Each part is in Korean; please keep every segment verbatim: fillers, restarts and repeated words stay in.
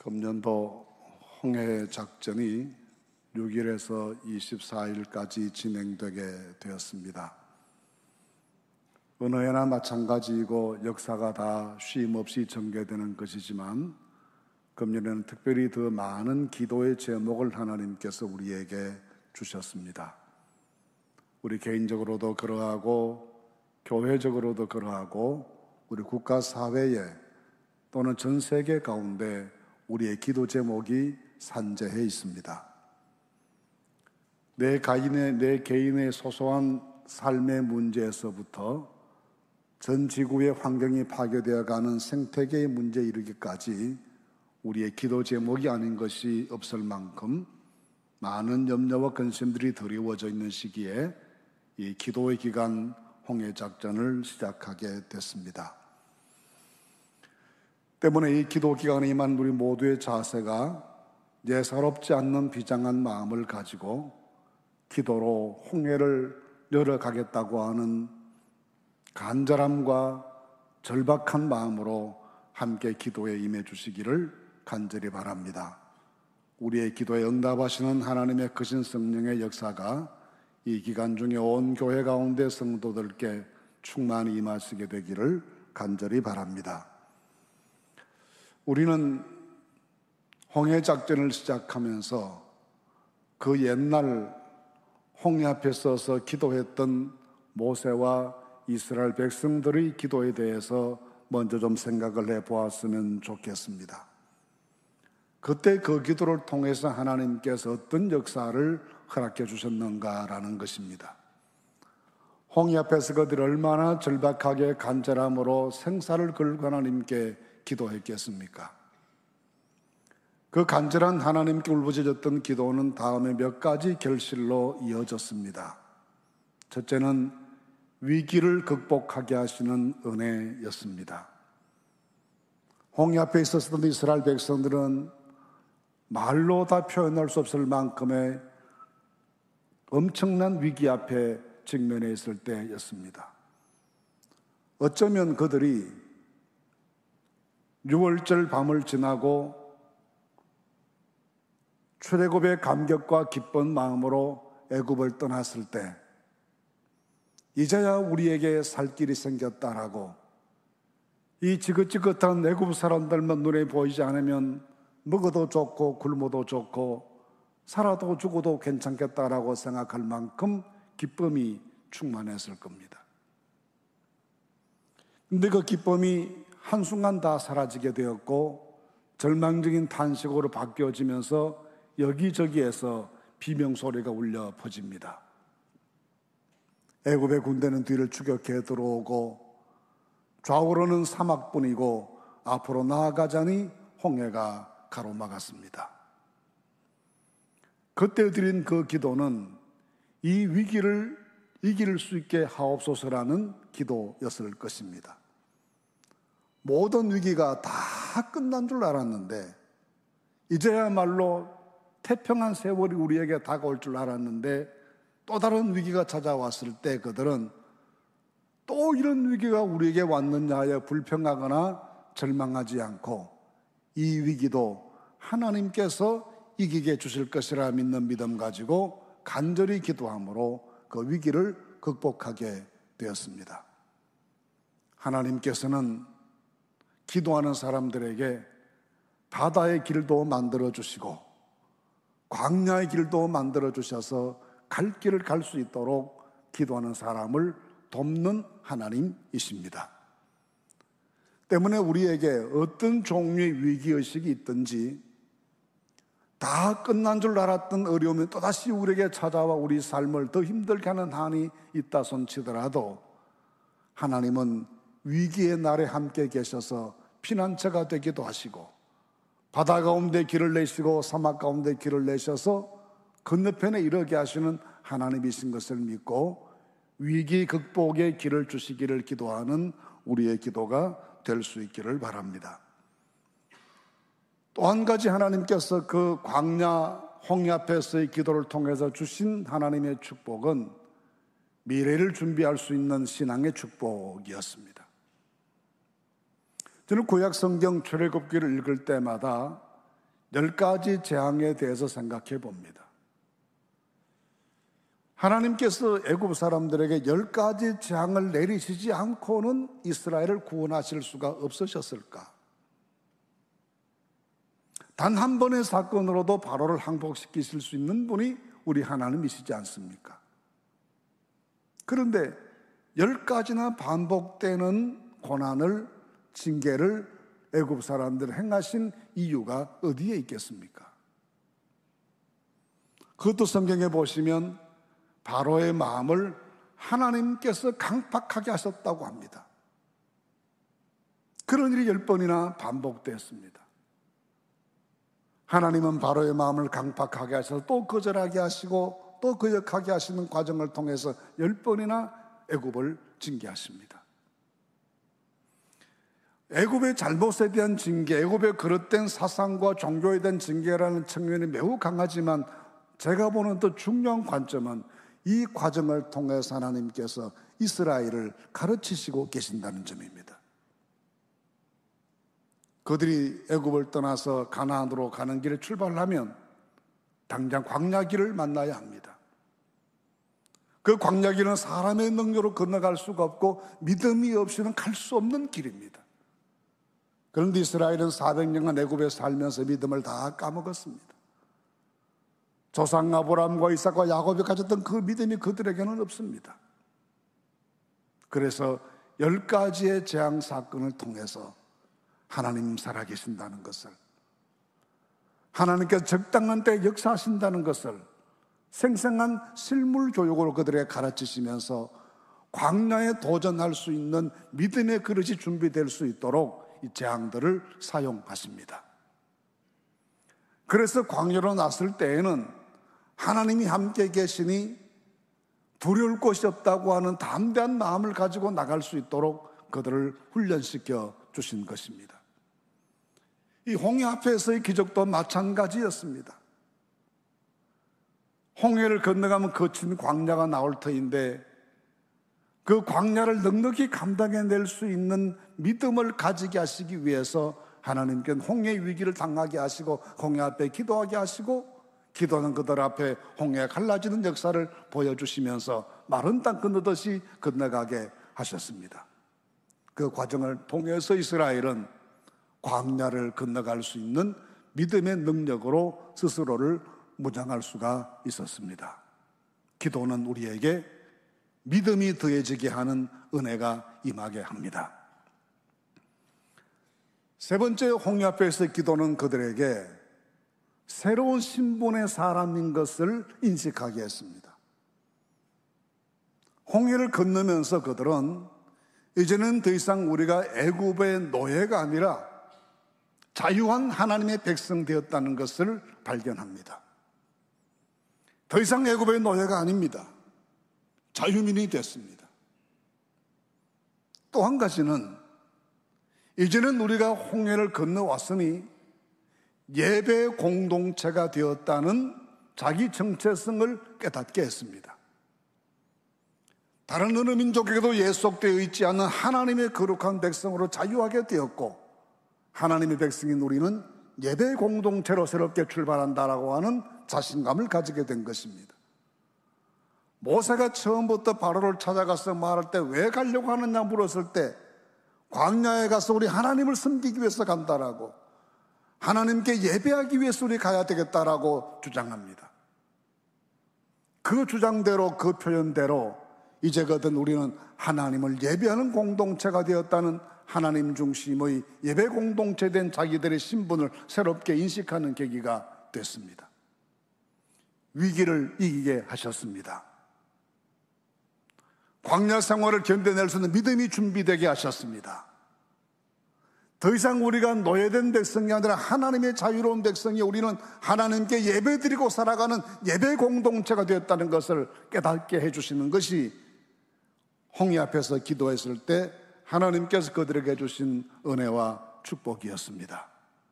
금년도 홍해 작전이 육 일에서 이십사 일까지 진행되게 되었습니다. 어느 해나 마찬가지이고 역사가 다 쉼없이 전개되는 것이지만 금년에는 특별히 더 많은 기도의 제목을 하나님께서 우리에게 주셨습니다. 우리 개인적으로도 그러하고 교회적으로도 그러하고 우리 국가 사회에 또는 전 세계 가운데 우리의 기도 제목이 산재해 있습니다. 내 개인의, 내 개인의 소소한 삶의 문제에서부터 전 지구의 환경이 파괴되어 가는 생태계의 문제에 이르기까지 우리의 기도 제목이 아닌 것이 없을 만큼 많은 염려와 근심들이 드리워져 있는 시기에 이 기도의 기간 홍해 작전을 시작하게 됐습니다. 때문에 이 기도 기간에 임한 우리 모두의 자세가 예사롭지 않는 비장한 마음을 가지고 기도로 홍해를 열어가겠다고 하는 간절함과 절박한 마음으로 함께 기도에 임해 주시기를 간절히 바랍니다. 우리의 기도에 응답하시는 하나님의 크신 성령의 역사가 이 기간 중에 온 교회 가운데 성도들께 충만히 임하시게 되기를 간절히 바랍니다. 우리는 홍해 작전을 시작하면서 그 옛날 홍해 앞에 서서 기도했던 모세와 이스라엘 백성들의 기도에 대해서 먼저 좀 생각을 해보았으면 좋겠습니다. 그때 그 기도를 통해서 하나님께서 어떤 역사를 허락해 주셨는가라는 것입니다. 홍해 앞에서 그들이 얼마나 절박하게 간절함으로 생사를 걸고 하나님께 기도했겠습니까? 그 간절한 하나님께 울부짖었던 기도는 다음에 몇 가지 결실로 이어졌습니다. 첫째는 위기를 극복하게 하시는 은혜였습니다. 홍해 앞에 있었던 이스라엘 백성들은 말로 다 표현할 수 없을 만큼의 엄청난 위기 앞에 직면해 있을 때였습니다. 어쩌면 그들이 유월절 밤을 지나고 출애굽의 감격과 기쁜 마음으로 애굽을 떠났을 때 이제야 우리에게 살 길이 생겼다라고, 이 지긋지긋한 애굽 사람들만 눈에 보이지 않으면 먹어도 좋고 굶어도 좋고 살아도 죽어도 괜찮겠다라고 생각할 만큼 기쁨이 충만했을 겁니다. 근데 그 기쁨이 한순간 다 사라지게 되었고 절망적인 탄식으로 바뀌어지면서 여기저기에서 비명소리가 울려 퍼집니다. 애굽의 군대는 뒤를 추격해 들어오고 좌우로는 사막뿐이고 앞으로 나아가자니 홍해가 가로막았습니다. 그때 드린 그 기도는 이 위기를 이길 수 있게 하옵소서라는 기도였을 것입니다. 모든 위기가 다 끝난 줄 알았는데, 이제야말로 태평한 세월이 우리에게 다가올 줄 알았는데 또 다른 위기가 찾아왔을 때 그들은 또 이런 위기가 우리에게 왔느냐 하여 불평하거나 절망하지 않고 이 위기도 하나님께서 이기게 주실 것이라 믿는 믿음 가지고 간절히 기도함으로 그 위기를 극복하게 되었습니다. 하나님께서는 기도하는 사람들에게 바다의 길도 만들어 주시고 광야의 길도 만들어 주셔서 갈 길을 갈 수 있도록 기도하는 사람을 돕는 하나님이십니다. 때문에 우리에게 어떤 종류의 위기의식이 있든지 다 끝난 줄 알았던 어려움이 또다시 우리에게 찾아와 우리 삶을 더 힘들게 하는 한이 있다 손치더라도 하나님은 위기의 날에 함께 계셔서 피난처가 되기도 하시고 바다 가운데 길을 내시고 사막 가운데 길을 내셔서 건너편에 이르게 하시는 하나님이신 것을 믿고 위기 극복의 길을 주시기를 기도하는 우리의 기도가 될 수 있기를 바랍니다. 또 한 가지 하나님께서 그 광야 홍해 앞에서의 기도를 통해서 주신 하나님의 축복은 미래를 준비할 수 있는 신앙의 축복이었습니다. 저는 구약 성경 출애굽기를 읽을 때마다 열 가지 재앙에 대해서 생각해 봅니다. 하나님께서 애굽 사람들에게 열 가지 재앙을 내리시지 않고는 이스라엘을 구원하실 수가 없으셨을까? 단 한 번의 사건으로도 바로를 항복시키실 수 있는 분이 우리 하나님이시지 않습니까? 그런데 열 가지나 반복되는 고난을, 징계를 애굽 사람들 행하신 이유가 어디에 있겠습니까? 그것도 성경에 보시면 바로의 마음을 하나님께서 강팍하게 하셨다고 합니다. 그런 일이 열 번이나 반복되었습니다. 하나님은 바로의 마음을 강팍하게 하셔서 또 거절하게 하시고 또 거역하게 하시는 과정을 통해서 열 번이나 애굽을 징계하십니다. 애굽의 잘못에 대한 징계, 애굽의 그릇된 사상과 종교에 대한 징계라는 측면이 매우 강하지만 제가 보는 더 중요한 관점은 이 과정을 통해서 하나님께서 이스라엘을 가르치시고 계신다는 점입니다. 그들이 애굽을 떠나서 가나안으로 가는 길에 출발하면 당장 광야길을 만나야 합니다. 그 광야길은 사람의 능력으로 건너갈 수가 없고 믿음이 없이는 갈 수 없는 길입니다. 그런데 이스라엘은 사백 년간 애굽에 살면서 믿음을 다 까먹었습니다. 조상 아브라함과 이삭과 야곱이 가졌던 그 믿음이 그들에게는 없습니다. 그래서 열 가지의 재앙 사건을 통해서 하나님 살아계신다는 것을, 하나님께서 적당한 때에 역사하신다는 것을 생생한 실물 교육으로 그들에게 가르치시면서 광야에 도전할 수 있는 믿음의 그릇이 준비될 수 있도록 이 재앙들을 사용하십니다. 그래서 광야로 났을 때에는 하나님이 함께 계시니 두려울 것이 없다고 하는 담대한 마음을 가지고 나갈 수 있도록 그들을 훈련시켜 주신 것입니다. 이 홍해 앞에서의 기적도 마찬가지였습니다. 홍해를 건너가면 거친 광야가 나올 터인데 그 광야를 넉넉히 감당해낼 수 있는 믿음을 가지게 하시기 위해서 하나님께는 홍해 위기를 당하게 하시고 홍해 앞에 기도하게 하시고 기도하는 그들 앞에 홍해가 갈라지는 역사를 보여주시면서 마른 땅 건너듯이 건너가게 하셨습니다. 그 과정을 통해서 이스라엘은 광야를 건너갈 수 있는 믿음의 능력으로 스스로를 무장할 수가 있었습니다. 기도는 우리에게 믿음이 더해지게 하는 은혜가 임하게 합니다. 세 번째, 홍해 앞에서 기도는 그들에게 새로운 신분의 사람인 것을 인식하게 했습니다. 홍해를 건너면서 그들은 이제는 더 이상 우리가 애굽의 노예가 아니라 자유한 하나님의 백성 되었다는 것을 발견합니다. 더 이상 애굽의 노예가 아닙니다. 자유민이 됐습니다. 또 한 가지는 이제는 우리가 홍해를 건너왔으니 예배 공동체가 되었다는 자기 정체성을 깨닫게 했습니다. 다른 어느 민족에게도 예속되어 있지 않은 하나님의 거룩한 백성으로 자유하게 되었고 하나님의 백성인 우리는 예배 공동체로 새롭게 출발한다라고 하는 자신감을 가지게 된 것입니다. 모세가 처음부터 바로를 찾아가서 말할 때 왜 가려고 하느냐 물었을 때 광야에 가서 우리 하나님을 섬기기 위해서 간다라고, 하나님께 예배하기 위해서 우리 가야 되겠다라고 주장합니다. 그 주장대로, 그 표현대로 이제거든 우리는 하나님을 예배하는 공동체가 되었다는 하나님 중심의 예배 공동체된 자기들의 신분을 새롭게 인식하는 계기가 됐습니다. 위기를 이기게 하셨습니다. 광야 생활을 견뎌낼 수 있는 믿음이 준비되게 하셨습니다. 더 이상 우리가 노예된 백성이 아니라 하나님의 자유로운 백성이 우리는 하나님께 예배드리고 살아가는 예배 공동체가 되었다는 것을 깨닫게 해주시는 것이 홍해 앞에서 기도했을 때 하나님께서 그들에게 주신 은혜와 축복이었습니다.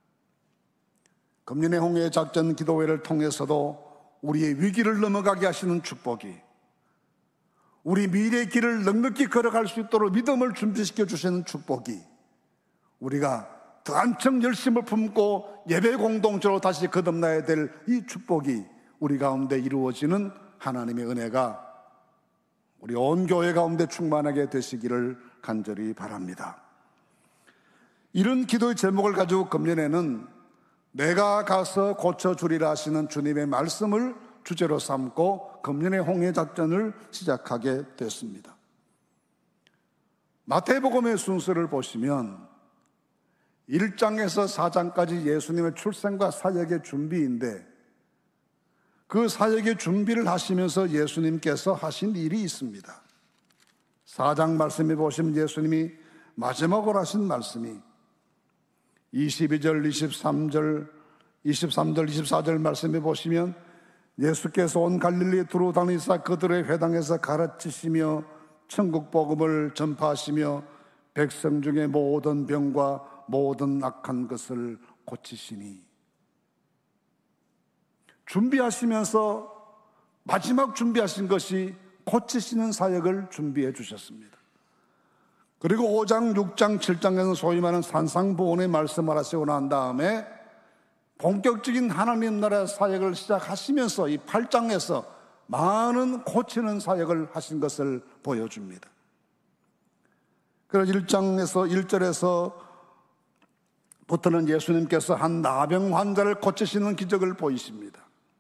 금년의 홍해 작전 기도회를 통해서도 우리의 위기를 넘어가게 하시는 축복이, 우리 미래의 길을 넉넉히 걸어갈 수 있도록 믿음을 준비시켜 주시는 축복이 우리가 더 한층 열심을 품고 예배 공동체로 다시 거듭나야 될 이 축복이 우리 가운데 이루어지는 하나님의 은혜가 우리 온 교회 가운데 충만하게 되시기를 간절히 바랍니다. 이런 기도의 제목을 가지고 금년에는 내가 가서 고쳐주리라 하시는 주님의 말씀을 주제로 삼고 금년의 홍해 작전을 시작하게 됐습니다. 마태복음의 순서를 보시면 일 장에서 사 장까지 예수님의 출생과 사역의 준비인데, 그 사역의 준비를 하시면서 예수님께서 하신 일이 있습니다. 사 장 말씀에 보시면 예수님이 마지막으로 하신 말씀이 이십이 절, 이십삼 절, 이십삼 절, 이십사 절 말씀에 보시면 예수께서 온 갈릴리에 두루 다니사 그들의 회당에서 가르치시며 천국 복음을 전파하시며 백성 중에 모든 병과 모든 악한 것을 고치시니, 준비하시면서 마지막 준비하신 것이 고치시는 사역을 준비해 주셨습니다. 그리고 오 장, 육 장, 칠 장에는 소위 말하는 산상보훈의 말씀을 하시고 난 다음에 본격적인 하나님 나라의 사역을 시작하시면서 이 팔 장에서 많은 고치는 사역을 하신 것을 보여줍니다. 그래서 일 장에서 일 절에서 부터는 예수님께서 한 나병 환자를 고치시는 기적을 보이십니다.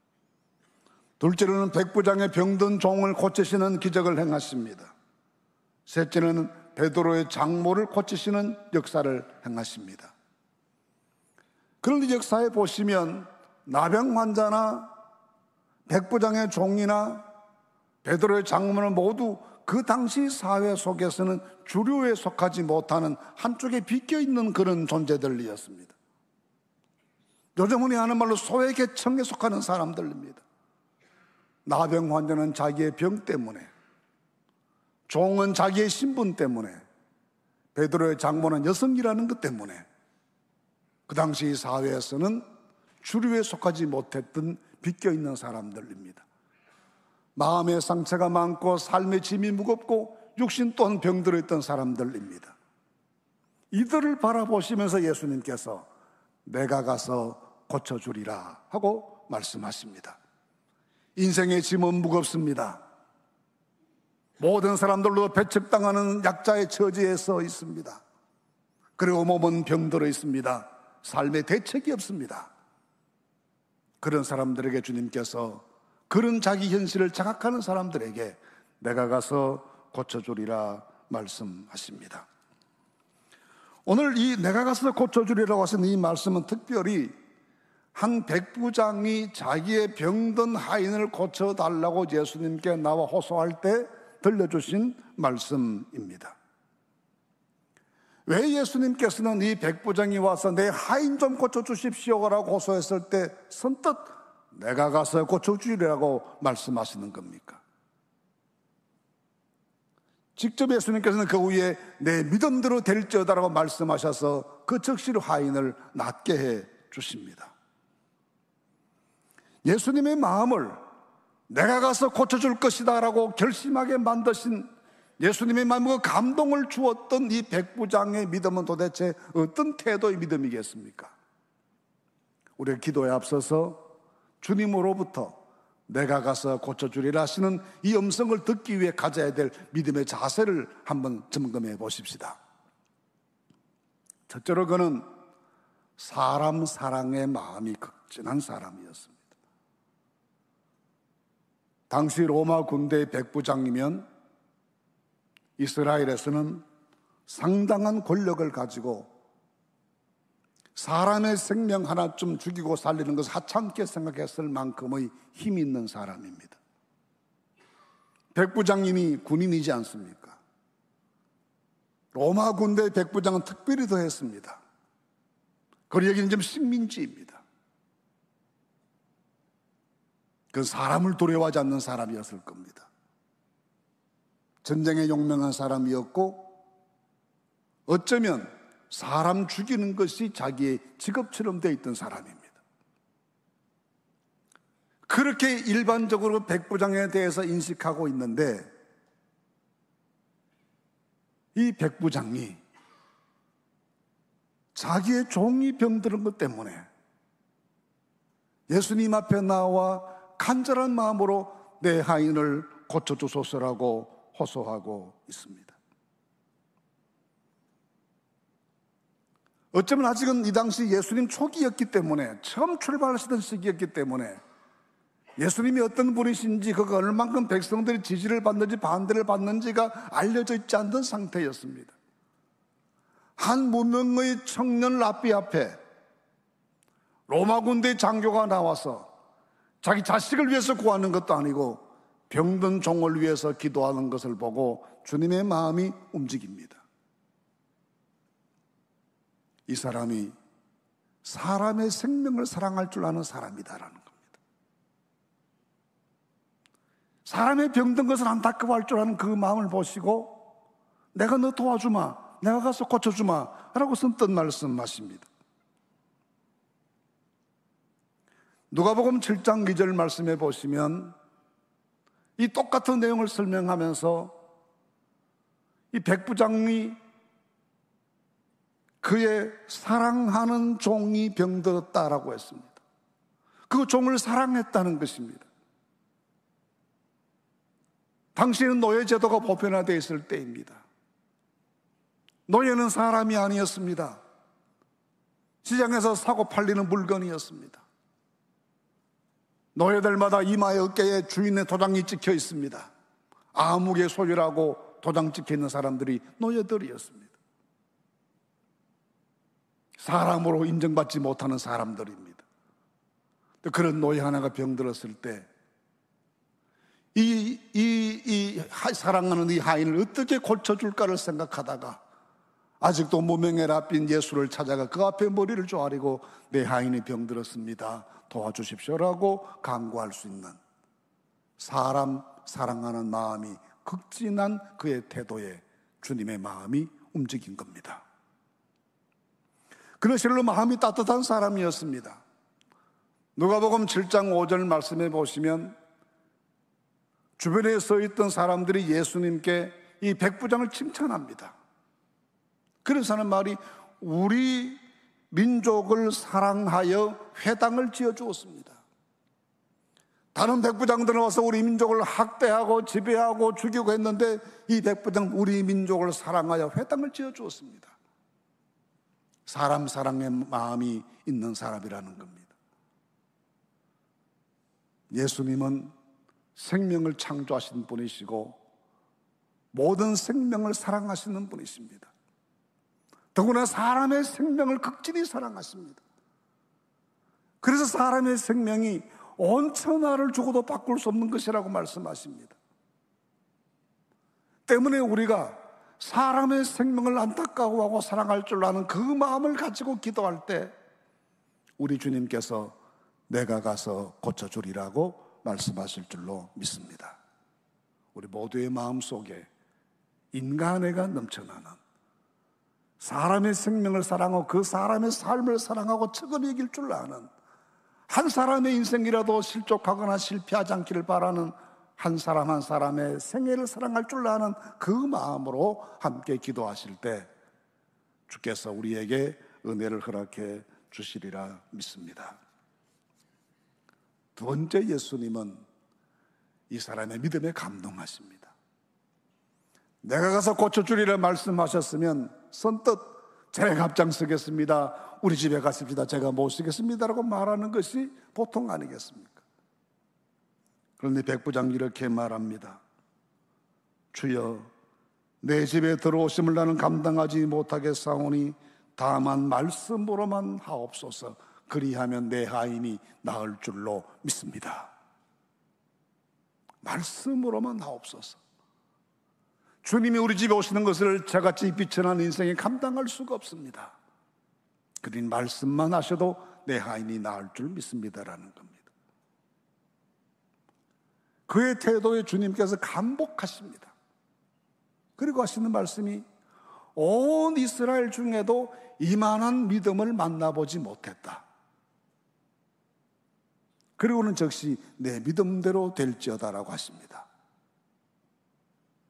둘째로는 백부장의 병든 종을 고치시는 기적을 행하십니다. 셋째는 베드로의 장모를 고치시는 역사를 행하십니다. 그런데 역사에 보시면 나병 환자나 백부장의 종이나 베드로의 장모는 모두 그 당시 사회 속에서는 주류에 속하지 못하는 한쪽에 비껴있는 그런 존재들이었습니다. 요즘 흔히 하는 말로 소외계층에 속하는 사람들입니다. 나병 환자는 자기의 병 때문에, 종은 자기의 신분 때문에, 베드로의 장모는 여성이라는 것 때문에 그 당시 사회에서는 주류에 속하지 못했던 비껴있는 사람들입니다. 마음의 상처가 많고 삶의 짐이 무겁고 육신 또한 병들어 있던 사람들입니다. 이들을 바라보시면서 예수님께서 내가 가서 고쳐주리라 하고 말씀하십니다. 인생의 짐은 무겁습니다. 모든 사람들로 배척당하는 약자의 처지에 서 있습니다. 그리고 몸은 병들어 있습니다. 삶에 대책이 없습니다. 그런 사람들에게 주님께서, 그런 자기 현실을 자각하는 사람들에게 내가 가서 고쳐주리라 말씀하십니다. 오늘 이 내가 가서 고쳐주리라고 하신 이 말씀은 특별히 한 백부장이 자기의 병든 하인을 고쳐달라고 예수님께 나와 호소할 때 들려주신 말씀입니다. 왜 예수님께서는 이 백부장이 와서 내 하인 좀 고쳐주십시오라고 호소했을 때 선뜻 내가 가서 고쳐주리라고 말씀하시는 겁니까? 직접 예수님께서는 그 후에 내 믿음대로 될지어다라고 말씀하셔서 그 즉시로 하인을 낫게 해 주십니다. 예수님의 마음을 내가 가서 고쳐줄 것이다 라고 결심하게 만드신 예수님의 마음과 감동을 주었던 이 백부장의 믿음은 도대체 어떤 태도의 믿음이겠습니까? 우리가 기도에 앞서서 주님으로부터 내가 가서 고쳐주리라 하시는 이 음성을 듣기 위해 가져야 될 믿음의 자세를 한번 점검해 보십시다. 첫째로 그는 사람 사랑의 마음이 극진한 사람이었습니다. 당시 로마 군대의 백부장이면 이스라엘에서는 상당한 권력을 가지고 사람의 생명 하나쯤 죽이고 살리는 것을 하찮게 생각했을 만큼의 힘 있는 사람입니다. 백부장님이 군인이지 않습니까? 로마 군대 백부장은 특별히 더했습니다. 그리고 여기는 좀 식민지입니다. 그 사람을 두려워하지 않는 사람이었을 겁니다. 전쟁에 용맹한 사람이었고 어쩌면 사람 죽이는 것이 자기의 직업처럼 되어 있던 사람입니다. 그렇게 일반적으로 백부장에 대해서 인식하고 있는데 이 백부장이 자기의 종이 병들은 것 때문에 예수님 앞에 나와 간절한 마음으로 내 하인을 고쳐주소서라고 호소하고 있습니다. 어쩌면 아직은 이 당시 예수님 초기였기 때문에, 처음 출발하시던 시기였기 때문에 예수님이 어떤 분이신지, 그가 얼만큼 백성들이 지지를 받는지 반대를 받는지가 알려져 있지 않던 상태였습니다. 한 무명의 청년 랍비 앞에 로마 군대 장교가 나와서 자기 자식을 위해서 구하는 것도 아니고 병든 종을 위해서 기도하는 것을 보고 주님의 마음이 움직입니다. 이 사람이 사람의 생명을 사랑할 줄 아는 사람이다라는 겁니다. 사람의 병든 것을 안타까워할 줄 아는 그 마음을 보시고 내가 너 도와주마, 내가 가서 고쳐주마 라고 선뜻 말씀하십니다. 누가복음 칠 장 이 절 말씀해 보시면 이 똑같은 내용을 설명하면서 이 백부장이 그의 사랑하는 종이 병들었다라고 했습니다. 그 종을 사랑했다는 것입니다. 당시에는 노예제도가 보편화되어 있을 때입니다. 노예는 사람이 아니었습니다. 시장에서 사고 팔리는 물건이었습니다. 노예들마다 이마에 어깨에 주인의 도장이 찍혀 있습니다. 암흑의 소유라고 도장 찍혀 있는 사람들이 노예들이었습니다. 사람으로 인정받지 못하는 사람들입니다. 그런 노예 하나가 병들었을 때 이, 이, 이 사랑하는 이 하인을 어떻게 고쳐줄까를 생각하다가 아직도 무명의 랍비인 예수를 찾아가 그 앞에 머리를 조아리고 내 하인이 병들었습니다, 도와주십시오라고 간구할 수 있는 사람 사랑하는 마음이 극진한 그의 태도에 주님의 마음이 움직인 겁니다. 그는 실로 마음이 따뜻한 사람이었습니다. 누가복음 칠 장 오 절 말씀해 보시면 주변에 서 있던 사람들이 예수님께 이 백부장을 칭찬합니다. 그래서 하는 말이 우리 민족을 사랑하여 회당을 지어주었습니다. 다른 백부장들은 와서 우리 민족을 학대하고 지배하고 죽이고 했는데 이 백부장은 우리 민족을 사랑하여 회당을 지어주었습니다. 사람 사랑의 마음이 있는 사람이라는 겁니다. 예수님은 생명을 창조하신 분이시고 모든 생명을 사랑하시는 분이십니다. 더구나 사람의 생명을 극진히 사랑하십니다. 그래서 사람의 생명이 온 천하를 주고도 바꿀 수 없는 것이라고 말씀하십니다. 때문에 우리가 사람의 생명을 안타까워하고 사랑할 줄 아는 그 마음을 가지고 기도할 때 우리 주님께서 내가 가서 고쳐주리라고 말씀하실 줄로 믿습니다. 우리 모두의 마음속에 인간애가 넘쳐나는, 사람의 생명을 사랑하고 그 사람의 삶을 사랑하고 척을 이길 줄 아는, 한 사람의 인생이라도 실족하거나 실패하지 않기를 바라는 한 사람 한 사람의 생애를 사랑할 줄 아는 그 마음으로 함께 기도하실 때 주께서 우리에게 은혜를 허락해 주시리라 믿습니다. 두 번째, 예수님은 이 사람의 믿음에 감동하십니다. 내가 가서 고쳐주리라 말씀하셨으면 선뜻 제가 앞장서겠습니다, 우리 집에 가십시다, 제가 모시겠습니다 라고 말하는 것이 보통 아니겠습니까? 그런데 백부장이 이렇게 말합니다. 주여, 내 집에 들어오심을 나는 감당하지 못하겠사오니 다만 말씀으로만 하옵소서. 그리하면 내 하인이 나을 줄로 믿습니다. 말씀으로만 하옵소서. 주님이 우리 집에 오시는 것을 저같이 비천한 인생에 감당할 수가 없습니다. 그러니 말씀만 하셔도 내 하인이 나을 줄 믿습니다라는 겁니다. 그의 태도에 주님께서 감복하십니다. 그리고 하시는 말씀이 온 이스라엘 중에도 이만한 믿음을 만나보지 못했다. 그리고는 즉시 내 믿음대로 될지어다라고 하십니다.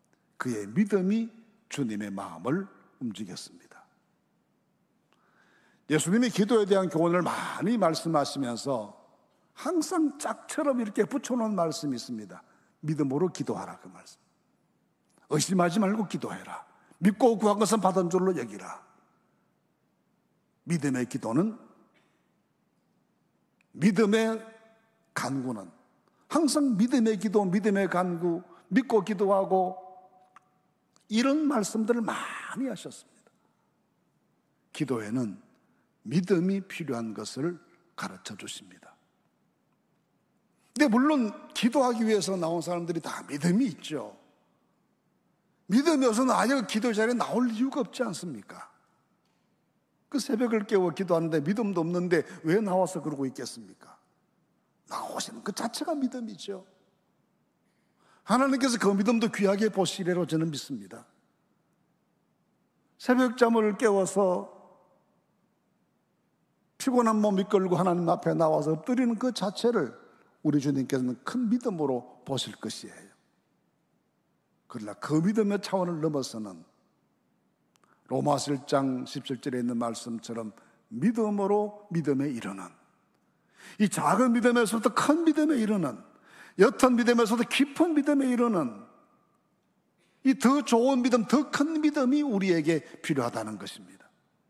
그의 믿음이 주님의 마음을 움직였습니다. 예수님이 기도에 대한 교훈을 많이 말씀하시면서 항상 짝처럼 이렇게 붙여놓은 말씀이 있습니다. 믿음으로 기도하라, 그 말씀. 의심하지 말고 기도해라. 믿고 구한 것은 받은 줄로 여기라. 믿음의 기도는, 믿음의 간구는 항상 믿음의 기도, 믿음의 간구, 믿고 기도하고 이런 말씀들을 많이 하셨습니다. 기도에는 믿음이 필요한 것을 가르쳐 주십니다. 근데 물론 기도하기 위해서 나온 사람들이 다 믿음이 있죠. 믿음이 없어서는 아예 기도 자리에 나올 이유가 없지 않습니까? 그 새벽을 깨워 기도하는데 믿음도 없는데 왜 나와서 그러고 있겠습니까? 나오시는 그 자체가 믿음이죠. 하나님께서 그 믿음도 귀하게 보시리라고 저는 믿습니다. 새벽잠을 깨워서 피곤한 몸 이끌고 하나님 앞에 나와서 엎드리는 그 자체를 우리 주님께서는 큰 믿음으로 보실 것이에요. 그러나 그 믿음의 차원을 넘어서는 로마서 일 장 십칠 절에 있는 말씀처럼 믿음으로 믿음에 이르는, 이 작은 믿음에서부터 큰 믿음에 이르는, 옅은 믿음에서도 깊은 믿음에 이르는 이 더 좋은 믿음, 더 큰 믿음이 우리에게 필요하다는 것입니다.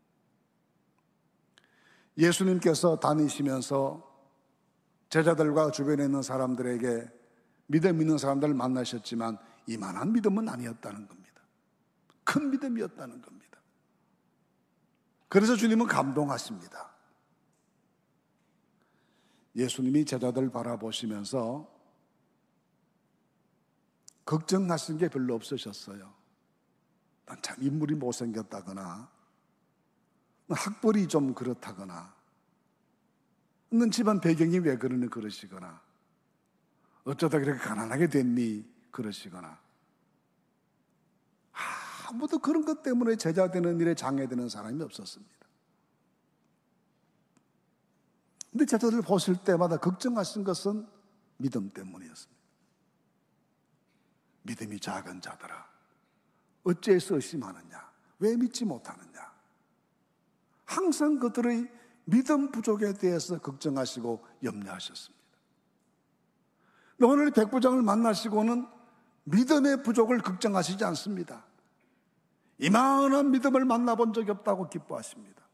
예수님께서 다니시면서 제자들과 주변에 있는 사람들에게 믿음 있는 사람들을 만나셨지만 이만한 믿음은 아니었다는 겁니다. 큰 믿음이었다는 겁니다. 그래서 주님은 감동하십니다. 예수님이 제자들 바라보시면서 걱정하신 게 별로 없으셨어요. 난 참 인물이 못생겼다거나, 학벌이 좀 그렇다거나, 넌 집안 배경이 왜 그러니 그러시거나, 어쩌다 그렇게 가난하게 됐니 그러시거나, 아무도 그런 것 때문에 제자 되는 일에 장애되는 사람이 없었습니다. 근데 제자들 보실 때마다 걱정하신 것은 믿음 때문이었습니다. 믿음이 작은 자들아, 어째서 의심하느냐? 왜 믿지 못하느냐? 항상 그들의 믿음 부족에 대해서 걱정하시고 염려하셨습니다. 오늘 백부장을 만나시고는 믿음의 부족을 걱정하시지 않습니다. 이만한 믿음을 만나본 적이 없다고 기뻐하십니다.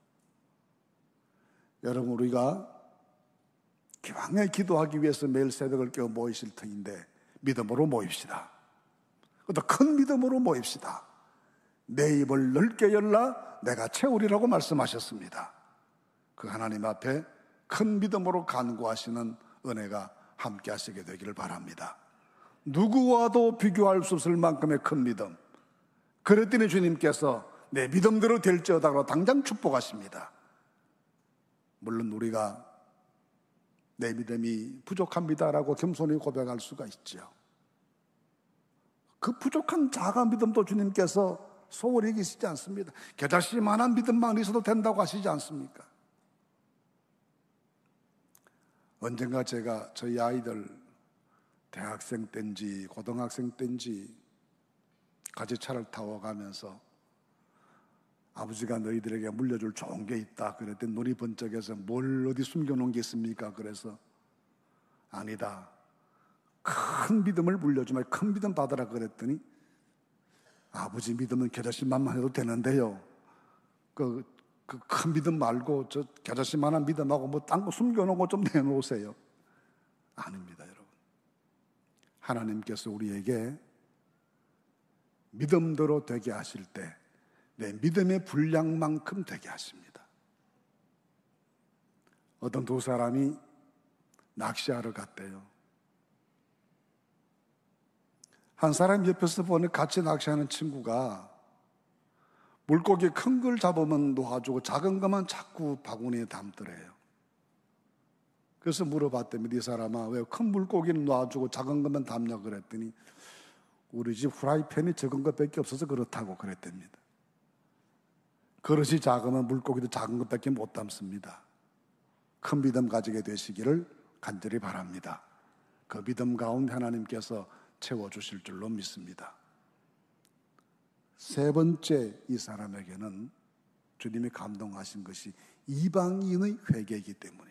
여러분, 우리가 기왕에 기도하기 위해서 매일 새벽을 깨워 모이실 터인데 믿음으로 모입시다. 또 큰 믿음으로 모입시다. 내 입을 넓게 열라 내가 채우리라고 말씀하셨습니다. 그 하나님 앞에 큰 믿음으로 간구하시는 은혜가 함께 하시게 되기를 바랍니다. 누구와도 비교할 수 없을 만큼의 큰 믿음. 그랬더니 주님께서 내 믿음대로 될지어다로 당장 축복하십니다. 물론 우리가 내 믿음이 부족합니다라고 겸손히 고백할 수가 있죠. 그 부족한 작은 믿음도 주님께서 소홀히 여기시지 않습니다. 겨자씨만한 믿음만 있어도 된다고 하시지 않습니까? 언젠가 제가 저희 아이들 대학생 때인지 고등학생 때인지 가지차를 타고 가면서 아버지가 너희들에게 물려줄 좋은 게 있다 그랬더니 눈이 번쩍해서 뭘 어디 숨겨놓은 게 있습니까? 그래서 아니다, 큰 믿음을 물려주면 큰 믿음 받으라 그랬더니 아버지 믿음은 겨자씨만만 해도 되는데요, 그 그 큰 믿음 말고 저 겨자씨만한 믿음하고 뭐 딴 거 숨겨놓은 거 좀 내놓으세요. 아닙니다, 여러분. 하나님께서 우리에게 믿음대로 되게 하실 때 내 믿음의 분량만큼 되게 하십니다. 어떤 두 사람이 낚시하러 갔대요. 한 사람 옆에서 보는 같이 낚시하는 친구가 물고기 큰 걸 잡으면 놓아주고 작은 것만 자꾸 바구니에 담더래요. 그래서 물어봤더니 이 사람아 왜 큰 물고기는 놓아주고 작은 것만 담냐 그랬더니 우리 집 후라이팬이 적은 것밖에 없어서 그렇다고 그랬답니다. 그릇이 작으면 물고기도 작은 것밖에 못 담습니다. 큰 믿음 가지게 되시기를 간절히 바랍니다. 그 믿음 가운데 하나님께서 채워주실 줄로 믿습니다. 세 번째, 이 사람에게는 주님이 감동하신 것이 이방인의 회개이기 때문입니다.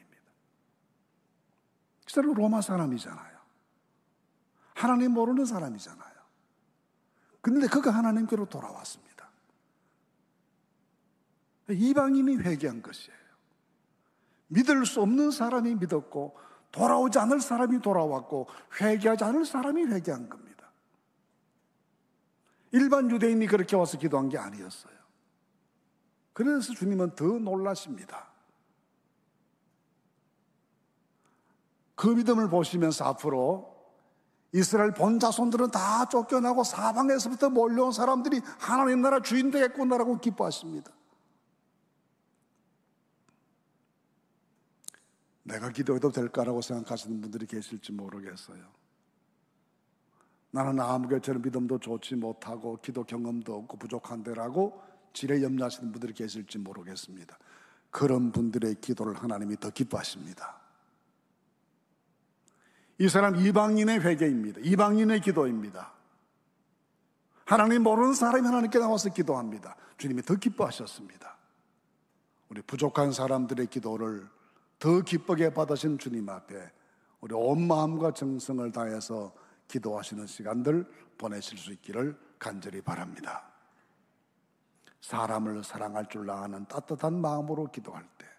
그 사람은 로마 사람이잖아요. 하나님 모르는 사람이잖아요. 그런데 그가 하나님께로 돌아왔습니다. 이방인이 회개한 것이에요. 믿을 수 없는 사람이 믿었고 돌아오지 않을 사람이 돌아왔고 회개하지 않을 사람이 회개한 겁니다. 일반 유대인이 그렇게 와서 기도한 게 아니었어요. 그래서 주님은 더 놀라십니다. 그 믿음을 보시면서 앞으로 이스라엘 본 자손들은 다 쫓겨나고 사방에서부터 몰려온 사람들이 하나님 나라 주인 되겠구나라고 기뻐하십니다. 내가 기도해도 될까라고 생각하시는 분들이 계실지 모르겠어요. 나는 아무개처럼 믿음도 좋지 못하고 기도 경험도 없고 부족한데라고 지레 염려하시는 분들이 계실지 모르겠습니다. 그런 분들의 기도를 하나님이 더 기뻐하십니다. 이 사람 이방인의 회개입니다. 이방인의 기도입니다. 하나님 모르는 사람이 하나님께 나와서 기도합니다. 주님이 더 기뻐하셨습니다. 우리 부족한 사람들의 기도를 더 기쁘게 받으신 주님 앞에 우리 온 마음과 정성을 다해서 기도하시는 시간들 보내실 수 있기를 간절히 바랍니다. 사람을 사랑할 줄 아는 따뜻한 마음으로 기도할 때,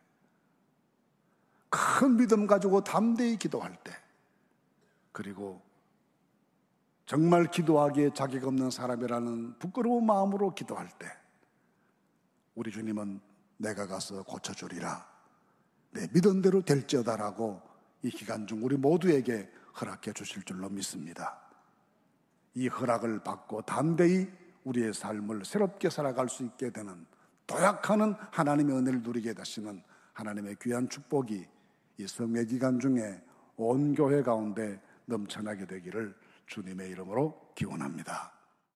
큰 믿음 가지고 담대히 기도할 때, 그리고 정말 기도하기에 자격 없는 사람이라는 부끄러운 마음으로 기도할 때 우리 주님은 내가 가서 고쳐주리라, 내 믿은 대로 될지어다라고 이 기간 중 우리 모두에게 허락해 주실 줄로 믿습니다. 이 허락을 받고 담대히 우리의 삶을 새롭게 살아갈 수 있게 되는 도약하는 하나님의 은혜를 누리게 되시는 하나님의 귀한 축복이 이 성회 기간 중에 온 교회 가운데 넘쳐나게 되기를 주님의 이름으로 기원합니다.